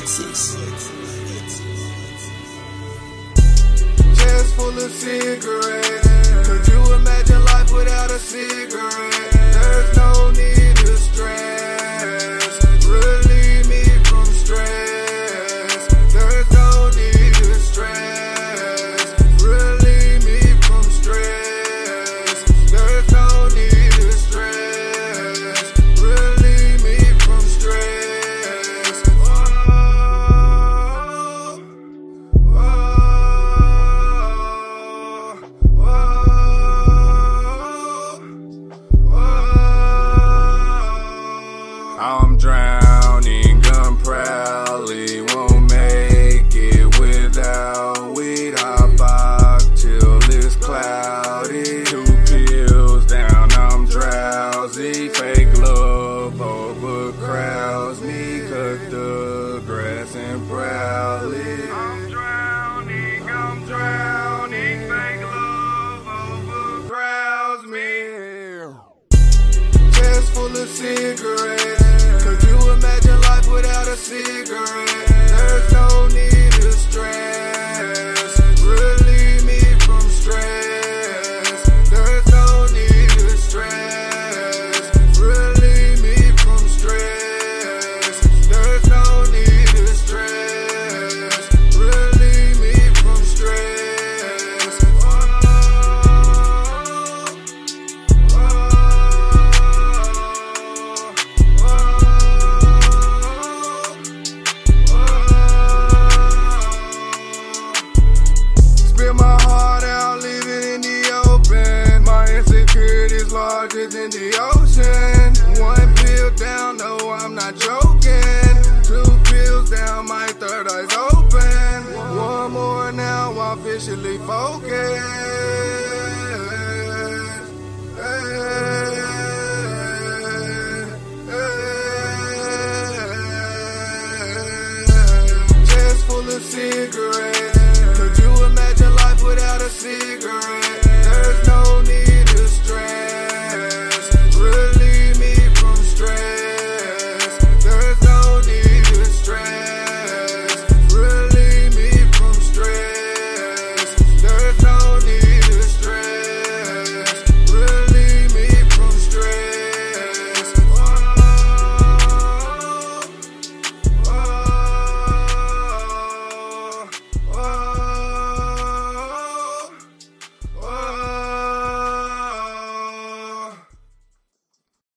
mixes. Chest full of cigarettes. Could you imagine life without a cigarette? There's no need to stress. Relieve me from stress. There's no need to stress. Relieve me from stress. There's no need to stress. Relieve me from stress. I'm drowning, gun proudly, won't make it without weed. I box till it's cloudy. 2 pills down, I'm drowsy. Fake love over crowds me, cut the grass and proudly. I'm drowning, fake love over crowds me. Chest full of cigarettes. Could you imagine life without a cigarette? There's no need to stress. Relieve me from stress. There's no need to stress. Relieve me from stress. There's no need to stress. Relieve me from stress. Spit my heart out, leave it in the open. My insecurities larger than the ocean. 1 pill down, no, I'm not joking.